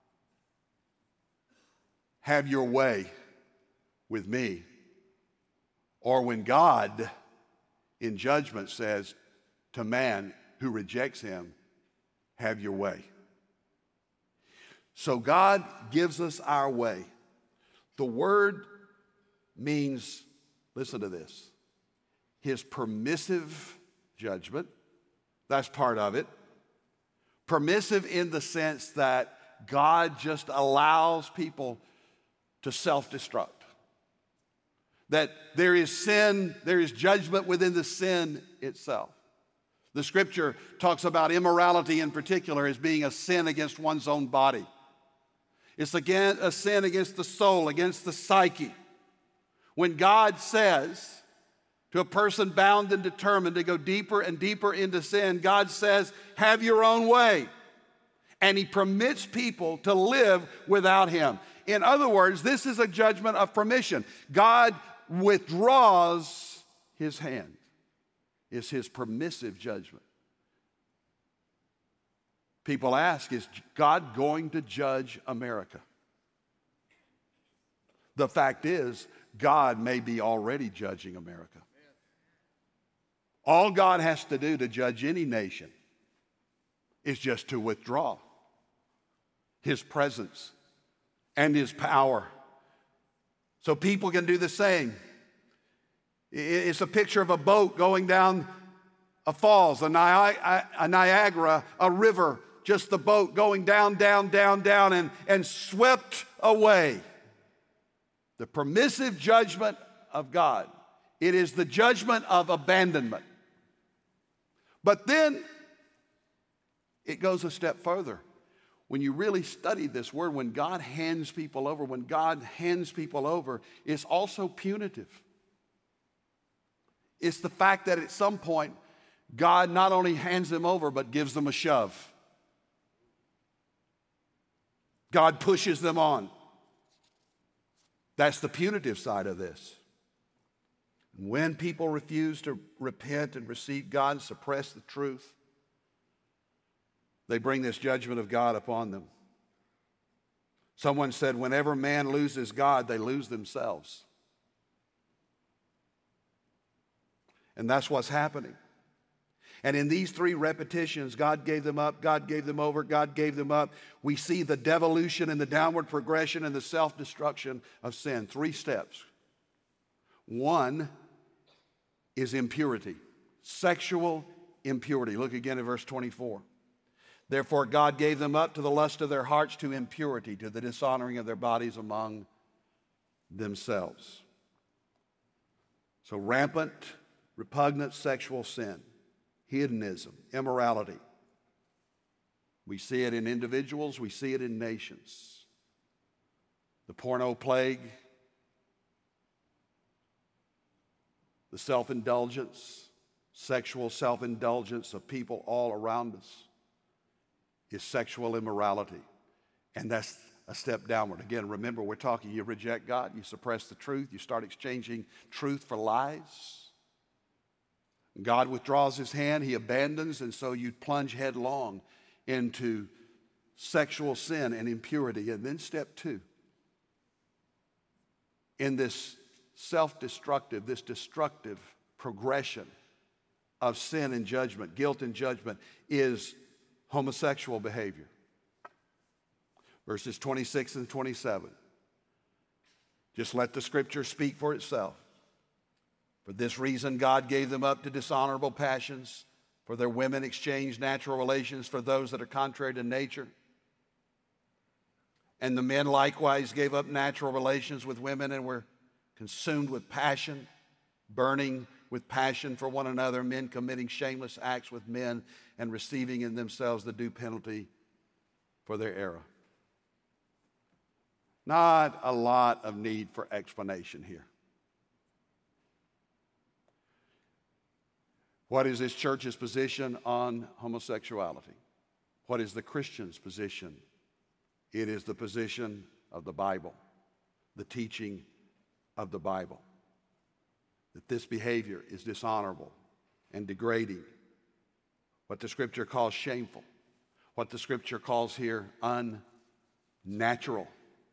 G: have your way with me, or when God in judgment says to man who rejects him, have your way. So God gives us our way. The word means, listen to this, his permissive judgment. That's part of it. Permissive in the sense that God just allows people to self-destruct. That there is sin, there is judgment within the sin itself. The scripture talks about immorality in particular as being a sin against one's own body. It's again a sin against the soul, against the psyche. When God says to a person bound and determined to go deeper and deeper into sin, God says, have your own way. And he permits people to live without him. In other words, this is a judgment of permission. God withdraws his hand. It's his permissive judgment. People ask, is God going to judge America? The fact is, God may be already judging America. All God has to do to judge any nation is just to withdraw his presence and his power. So people can do the same. It's a picture of a boat going down a falls, a Niagara, a river, just the boat going down, down, down, down, and, and swept away. The permissive judgment of God. It is the judgment of abandonment. But then it goes a step further. When you really study this word, when God hands people over, when God hands people over, it's also punitive. It's the fact that at some point, God not only hands them over, but gives them a shove. God pushes them on. That's the punitive side of this. When people refuse to repent and receive God and suppress the truth, they bring this judgment of God upon them. Someone said, whenever man loses God, they lose themselves. And that's what's happening. And in these three repetitions, God gave them up, God gave them over, God gave them up. We see the devolution and the downward progression and the self-destruction of sin. Three steps. One is impurity, sexual impurity. Look again at verse twenty-four. Therefore, God gave them up to the lust of their hearts, to impurity, to the dishonoring of their bodies among themselves. So rampant, repugnant sexual sin, hedonism, immorality. We see it in individuals, we see it in nations. The porno plague, the self-indulgence, sexual self-indulgence of people all around us is sexual immorality. And that's a step downward. Again, remember, we're talking, you reject God, you suppress the truth, you start exchanging truth for lies. God withdraws his hand, he abandons, and so you plunge headlong into sexual sin and impurity. And then step two, in this self-destructive, this destructive progression of sin and judgment, guilt and judgment, is homosexual behavior. Verses twenty-six and twenty-seven. Just let the scripture speak for itself. For this reason, God gave them up to dishonorable passions, for their women exchanged natural relations for those that are contrary to nature. And the men likewise gave up natural relations with women and were consumed with passion, burning with passion for one another, men committing shameless acts with men and receiving in themselves the due penalty for their error. Not a lot of need for explanation here. What is this church's position on homosexuality? What is the Christian's position? It is the position of the Bible, the teaching of the Bible, that this behavior is dishonorable and degrading, what the Scripture calls shameful, what the Scripture calls here unnatural.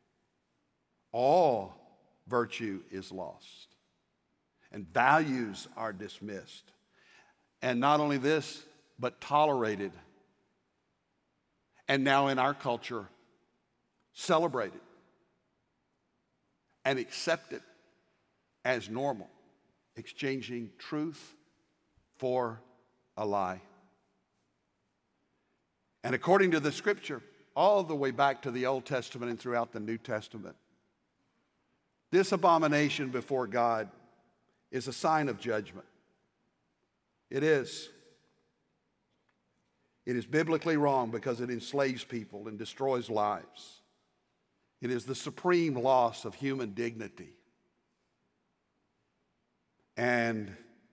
G: All virtue is lost, and values are dismissed. And not only this, but tolerated, and now in our culture, celebrated and accepted as normal, exchanging truth for a lie. And according to the Scripture, all the way back to the Old Testament and throughout the New Testament, this abomination before God is a sign of judgment. It is. It is biblically wrong because it enslaves people and destroys lives. It is the supreme loss of human dignity. And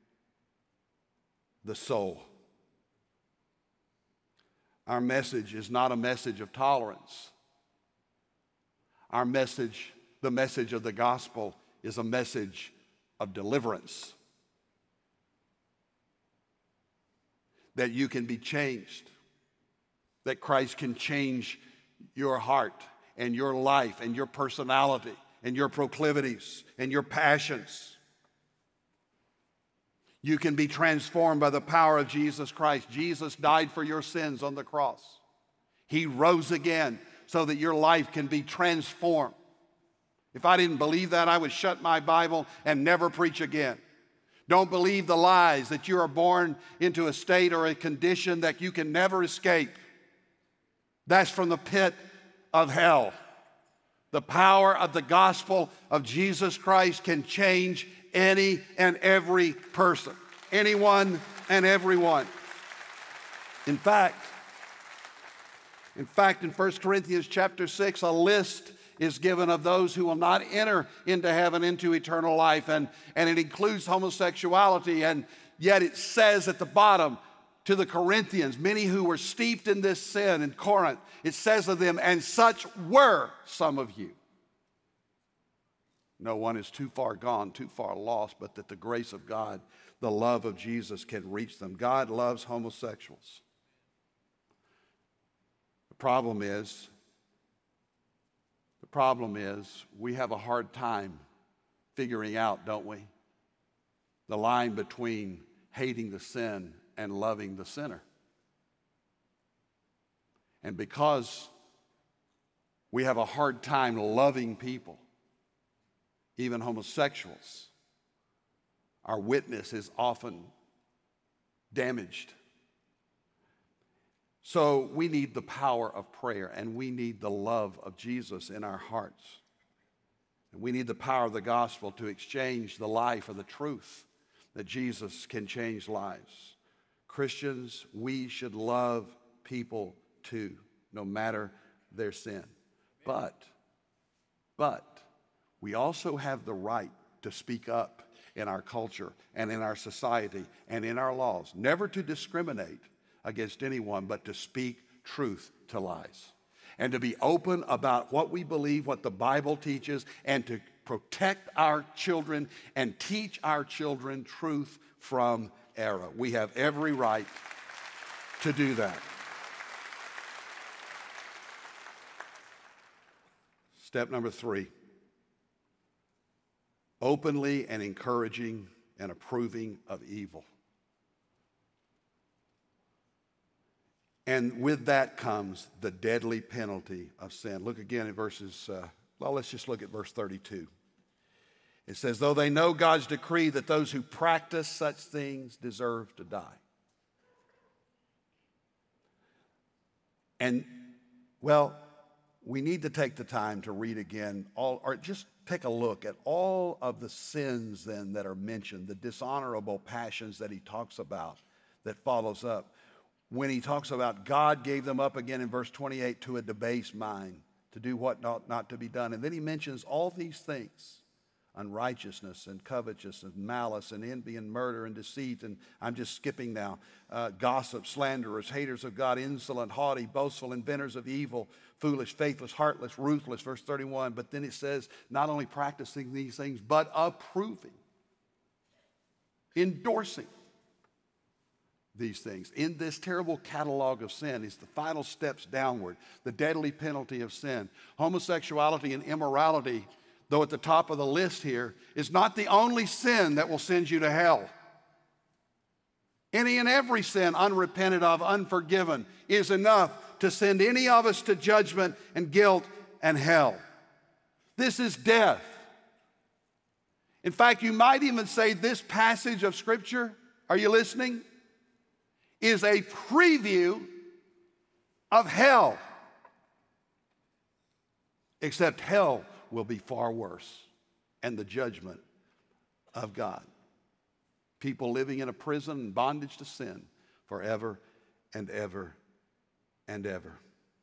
G: the soul. Our message is not a message of tolerance. Our message, the message of the gospel, is a message of deliverance. That you can be changed. That Christ can change your heart and your life and your personality and your proclivities and your passions. You can be transformed by the power of Jesus Christ. Jesus died for your sins on the cross. He rose again so that your life can be transformed. If I didn't believe that, I would shut my Bible and never preach again. Don't believe the lies that you are born into a state or a condition that you can never escape. That's from the pit of hell. The power of the gospel of Jesus Christ can change any and every person, anyone and everyone. In fact, in fact, in First Corinthians chapter six, a list is given of those who will not enter into heaven, into eternal life, and, and it includes homosexuality, and yet it says at the bottom to the Corinthians, many who were steeped in this sin in Corinth, it says of them, and such were some of you. No one is too far gone, too far lost, but that the grace of God, the love of Jesus can reach them. God loves homosexuals. The problem is, the problem is we have a hard time figuring out, don't we, the line between hating the sin and loving the sinner. And because we have a hard time loving people, even homosexuals, our witness is often damaged. So we need the power of prayer, and we need the love of Jesus in our hearts. And we need the power of the gospel to exchange the lie for the truth that Jesus can change lives. Christians, we should love people too, no matter their sin. But, but, we also have the right to speak up in our culture and in our society and in our laws, never to discriminate against anyone, but to speak truth to lies. and to be open about what we believe, what the Bible teaches, and to protect our children and teach our children truth from error. We have every right to do that. Step number three, openly and encouraging and approving of evil. And with that comes the deadly penalty of sin. Look again at verses, uh, well, let's just look at verse thirty-two. It says, though they know God's decree that those who practice such things deserve to die. And, well, we need to take the time to read again, all, or just take a look at all of the sins then that are mentioned, the dishonorable passions that he talks about that follows up. When he talks about God gave them up again in verse twenty-eight to a debased mind, to do what not, not to be done. And then he mentions all these things, unrighteousness and covetousness and malice and envy and murder and deceit. And I'm just skipping now. Uh, gossip, slanderers, haters of God, insolent, haughty, boastful, inventors of evil, foolish, faithless, heartless, ruthless, verse thirty-one. But then it says, not only practicing these things, but approving, endorsing these things. In this terrible catalog of sin is the final steps downward, the deadly penalty of sin. Homosexuality and immorality, though at the top of the list here, is not the only sin that will send you to hell. Any and every sin unrepented of, unforgiven, is enough to send any of us to judgment and guilt and hell. This is death. In fact, you might even say this passage of Scripture, are you listening, is a preview of hell. Except hell will be far worse, and the judgment of God. People living in a prison and bondage to sin forever and ever and ever.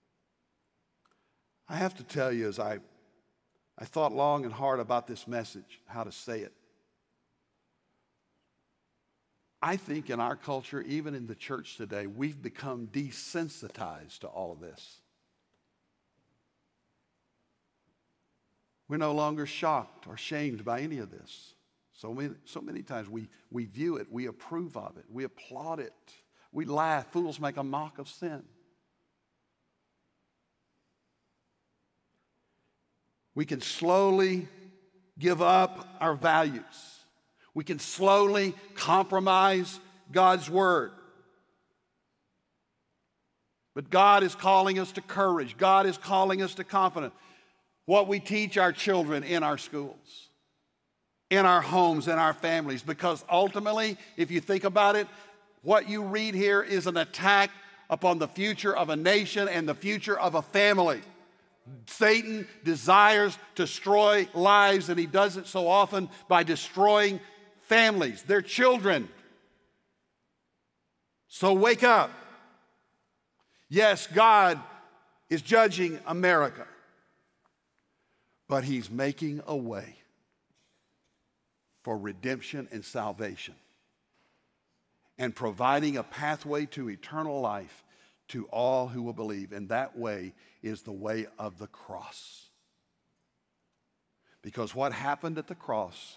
G: I have to tell you, as I, I thought long and hard about this message, how to say it, I think in our culture, even in the church today, we've become desensitized to all of this. We're no longer shocked or shamed by any of this. So many, so many times we, we view it, we approve of it, we applaud it, we laugh. Fools make a mock of sin. We can slowly give up our values. We can slowly compromise God's word. But God is calling us to courage. God is calling us to confidence. What we teach our children in our schools, in our homes, in our families, because ultimately, if you think about it, what you read here is an attack upon the future of a nation and the future of a family. Satan desires to destroy lives, and he does it so often by destroying families, their children. So wake up. Yes, God is judging America, but he's making a way for redemption and salvation and providing a pathway to eternal life to all who will believe. And that way is the way of the cross. Because what happened at the cross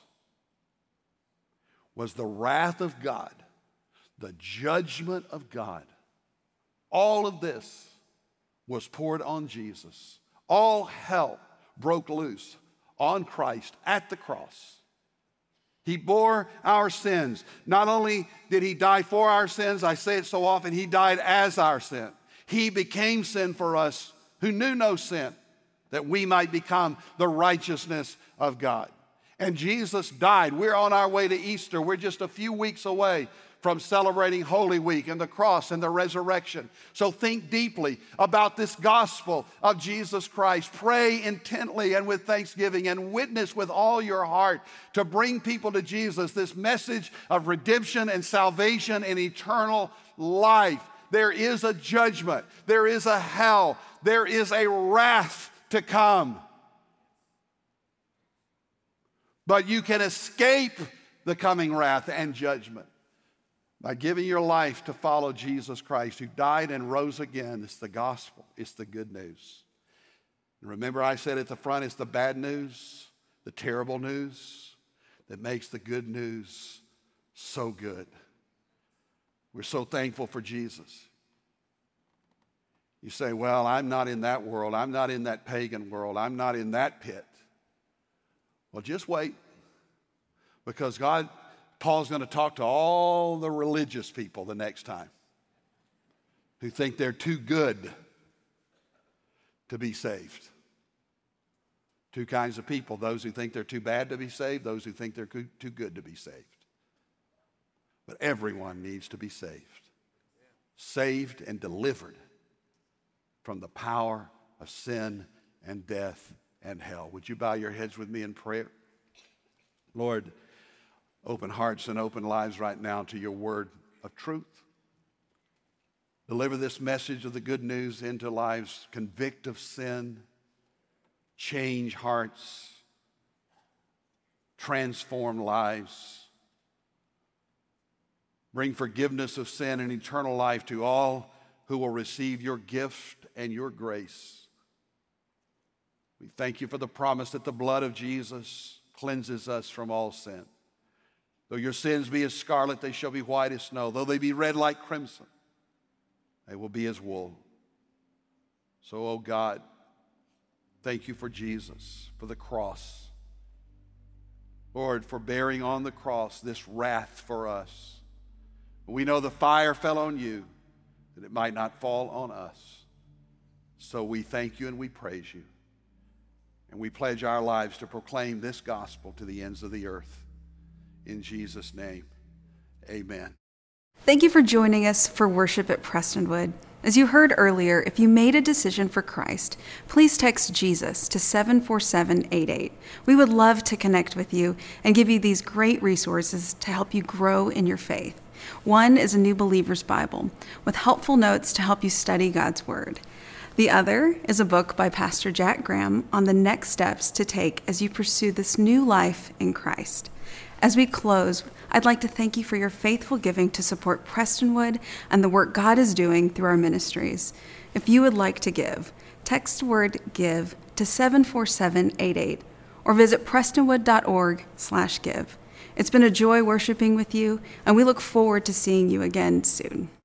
G: was the wrath of God, the judgment of God. All of this was poured on Jesus. All hell broke loose on Christ at the cross. He bore our sins. Not only did he die for our sins, I say it so often, he died as our sin. He became sin for us who knew no sin, that we might become the righteousness of God. And Jesus died. We're on our way to Easter. We're just a few weeks away from celebrating Holy Week and the cross and the resurrection. So think deeply about this gospel of Jesus Christ. Pray intently and with thanksgiving, and witness with all your heart to bring people to Jesus, this message of redemption and salvation and eternal life. There is a judgment. There is a hell. There is a wrath to come. But you can escape the coming wrath and judgment by giving your life to follow Jesus Christ, who died and rose again. It's the gospel. It's the good news. And remember I said at the front, it's the bad news, the terrible news that makes the good news so good. We're so thankful for Jesus. You say, well, I'm not in that world. I'm not in that pagan world. I'm not in that pit. Well, just wait, because God, Paul's going to talk to all the religious people the next time who think they're too good to be saved. Two kinds of people, those who think they're too bad to be saved, those who think they're too good to be saved. But everyone needs to be saved. Saved and delivered from the power of sin and death and hell. Would you bow your heads with me in prayer? Lord, open hearts and open lives right now to your word of truth. Deliver this message of the good news into lives. Convict of sin. Change hearts. Transform lives. Bring forgiveness of sin and eternal life to all who will receive your gift and your grace. We thank you for the promise that the blood of Jesus cleanses us from all sin. Though your sins be as scarlet, they shall be white as snow. Though they be red like crimson, they will be as wool. So, oh God, thank you for Jesus, for the cross. Lord, for bearing on the cross this wrath for us. We know the fire fell on you, that it might not fall on us. So we thank you and we praise you. And we pledge our lives to proclaim this gospel to the ends of the earth. In Jesus' name, amen.
J: Thank you for joining us for worship at Prestonwood. As you heard earlier, if you made a decision for Christ, please text Jesus to seven four seven eight eight. We would love to connect with you and give you these great resources to help you grow in your faith. One is a New Believer's Bible with helpful notes to help you study God's Word. The other is a book by Pastor Jack Graham on the next steps to take as you pursue this new life in Christ. As we close, I'd like to thank you for your faithful giving to support Prestonwood and the work God is doing through our ministries. If you would like to give, text the word GIVE to seven four seven eight eight or visit prestonwood.org slash give. It's been a joy worshiping with you, and we look forward to seeing you again soon.